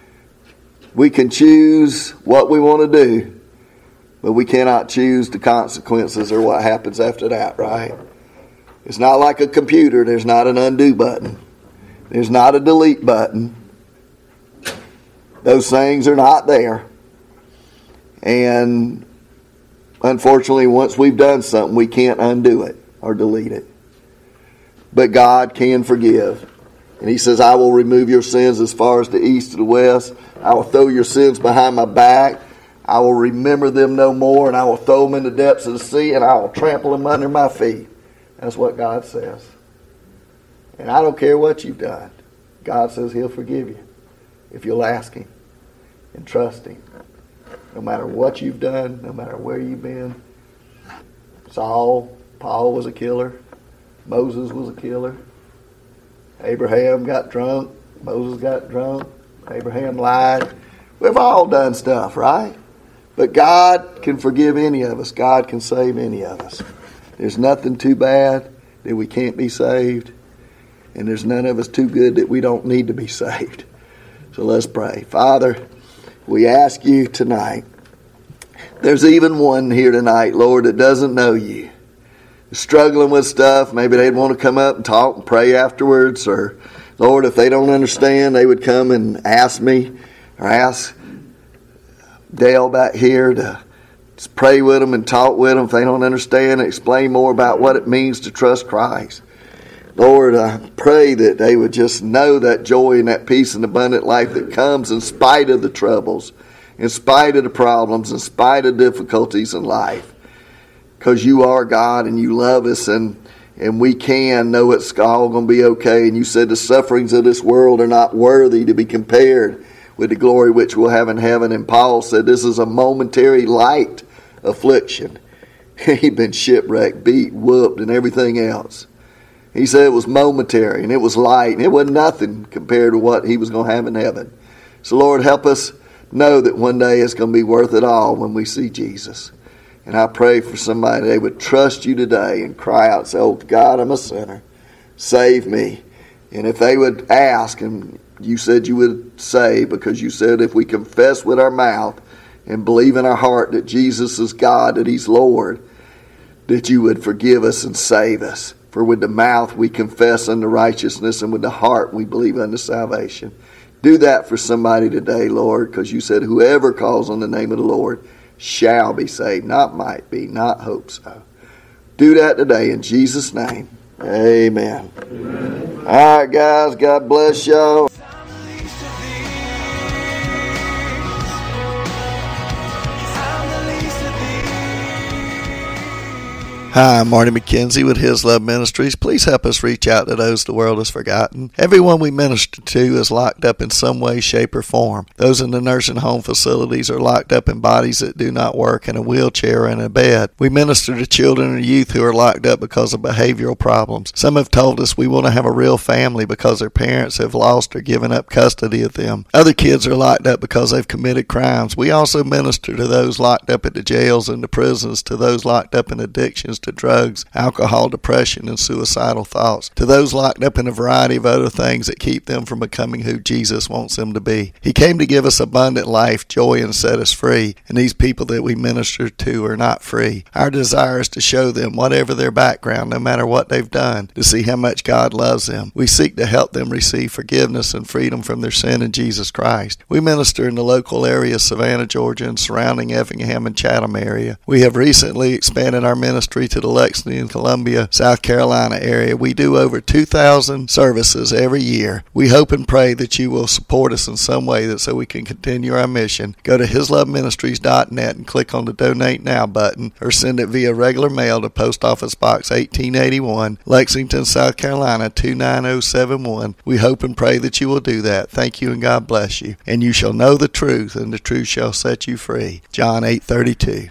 We can choose what we want to do, but we cannot choose the consequences or what happens after that, right? It's not like a computer. There's not an undo button. There's not a delete button. Those things are not there. And unfortunately, once we've done something, we can't undo it or delete it. But God can forgive. And He says, I will remove your sins as far as the east to the west. I will throw your sins behind my back. I will remember them no more, and I will throw them in the depths of the sea, and I will trample them under my feet. That's what God says. And I don't care what you've done. God says He'll forgive you if you'll ask Him and trust Him. No matter what you've done, no matter where you've been. Saul, Paul was a killer. Moses was a killer. Abraham got drunk. Moses got drunk. Abraham lied. We've all done stuff, right? But God can forgive any of us. God can save any of us. There's nothing too bad that we can't be saved. And there's none of us too good that we don't need to be saved. So let's pray. Father, we ask You tonight. There's even one here tonight, Lord, that doesn't know You. Struggling with stuff. Maybe they'd want to come up and talk and pray afterwards. Or, Lord, if they don't understand, they would come and ask me or ask Dale back here to pray with them and talk with them. If they don't understand, explain more about what it means to trust Christ. Lord, I pray that they would just know that joy and that peace and abundant life that comes in spite of the troubles, in spite of the problems, in spite of difficulties in life. Because You are God and You love us, and, and we can know it's all going to be okay. And You said the sufferings of this world are not worthy to be compared with the glory which we'll have in heaven. And Paul said this is a momentary light affliction. He'd been shipwrecked, beat, whooped, and everything else. He said it was momentary and it was light and it wasn't nothing compared to what he was going to have in heaven. So Lord, help us know that one day it's going to be worth it all when we see Jesus. And I pray for somebody, they would trust You today and cry out and say, oh God, I'm a sinner. Save me. And if they would ask, and you said you would say, because you said if we confess with our mouth and believe in our heart that Jesus is God, that He's Lord, that you would forgive us and save us. For with the mouth we confess unto righteousness, and with the heart we believe unto salvation. Do that for somebody today, Lord, because you said whoever calls on the name of the Lord shall be saved. Not might be, not hope so. Do that today in Jesus' name. Amen. Amen. All right, guys. God bless y'all. Hi, I'm Marty McKenzie with His Love Ministries. Please help us reach out to those the world has forgotten. Everyone we minister to is locked up in some way, shape, or form. Those in the nursing home facilities are locked up in bodies that do not work, in a wheelchair or in a bed. We minister to children and youth who are locked up because of behavioral problems. Some have told us we want to have a real family because their parents have lost or given up custody of them. Other kids are locked up because they've committed crimes. We also minister to those locked up at the jails and the prisons, to those locked up in addictions to drugs, alcohol, depression, and suicidal thoughts, to those locked up in a variety of other things that keep them from becoming who Jesus wants them to be. He came to give us abundant life, joy, and set us free, and these people that we minister to are not free. Our desire is to show them, whatever their background, no matter what they've done, to see how much God loves them. We seek to help them receive forgiveness and freedom from their sin in Jesus Christ. We minister in the local area, Savannah, Georgia, and surrounding Effingham and Chatham area. We have recently expanded our ministry to the Lexington, Columbia, South Carolina area. We do over two thousand services every year. We hope and pray that you will support us in some way that so we can continue our mission. Go to his love ministries dot net and click on the Donate Now button, or send it via regular mail to Post Office Box eighteen eighty-one, Lexington, South Carolina two nine zero seven one. We hope and pray that you will do that. Thank you and God bless you. And you shall know the truth, and the truth shall set you free. John eight thirty-two.